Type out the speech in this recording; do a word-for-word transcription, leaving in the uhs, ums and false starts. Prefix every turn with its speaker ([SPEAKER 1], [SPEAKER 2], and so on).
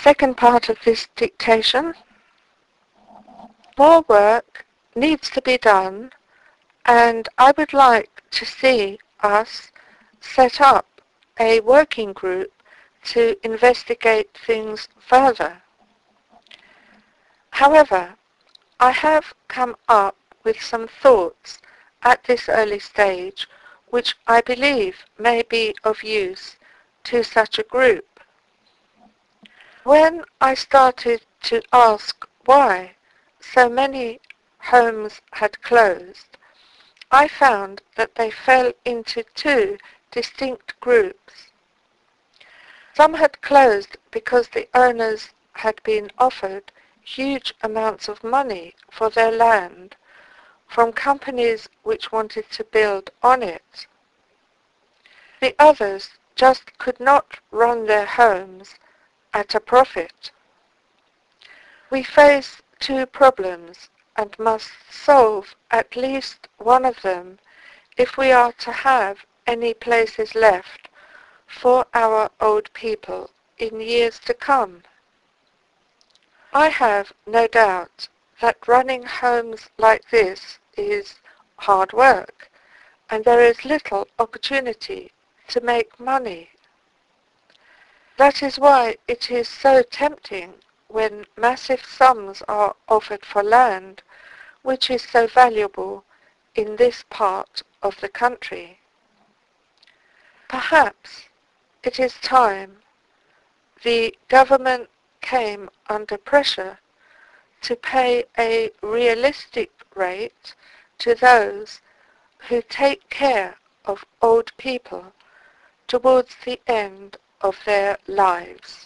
[SPEAKER 1] second part of this dictation. More work needs to be done, and I would like to see us set up a working group to investigate things further. However, I have come up with some thoughts at this early stage which I believe may be of use to such a group. When I started to ask why so many homes had closed, I found that they fell into two distinct groups. Some had closed because the owners had been offered huge amounts of money for their land from companies which wanted to build on it. The others just could not run their homes at a profit. We face two problems and must solve at least one of them if we are to have any places left for our old people in years to come. I have no doubt that running homes like this is hard work, and there is little opportunity to make money. That is why it is so tempting when massive sums are offered for land, which is so valuable in this part of the country. Perhaps it is time the government came under pressure to pay a realistic rate to those who take care of old people towards the end of their lives.